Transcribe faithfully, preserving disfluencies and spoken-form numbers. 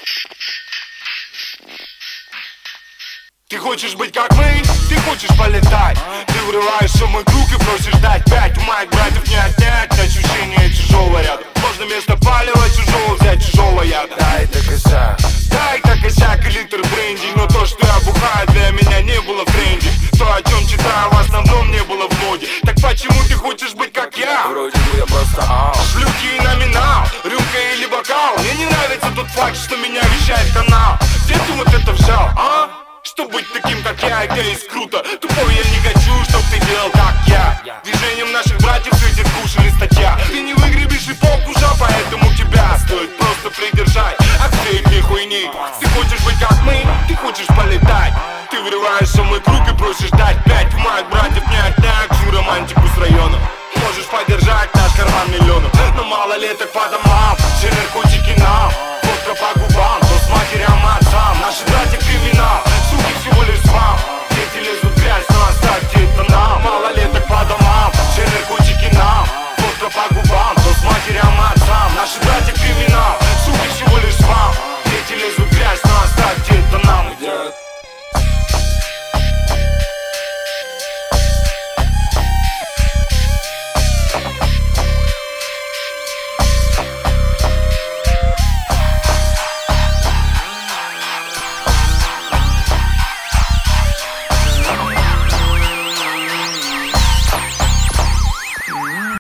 Ты хочешь быть как мы, ты хочешь полетать. Ты врываешься в мой круг и просишь дать пять. У моих братьев не отнять ощущение чужого рядом. Можно вместо палева чужого взять чужого яда. Дай так косяк, дай так косяк и литр бренди. Но то, что я бухаю, для меня не было в тренде. То, о чем читаю, в основном не было в моде. Так почему ты хочешь быть как я? вроде бы я просто ау. Шлюхи и номинал, рюмка или бокал. Мне не нравится тот факт, что меня вещает канал. Где ты вот это взял, а? Что быть таким, как я, это есть круто. Тупой я не хочу, чтоб ты делал, как я. Движением наших братьев люди скушали статья. Ты не выгребешь и полкуша, поэтому тебя стоит просто придержать от всей этой хуйни. Ты хочешь быть как мы, ты хочешь полетать. Ты врываешься в мой круг и просишь дать пять. У моих братьев не отнять всю романтику с района. Можешь поддержать наш карман миллионов, но малолеток по домам, все наркотики нам.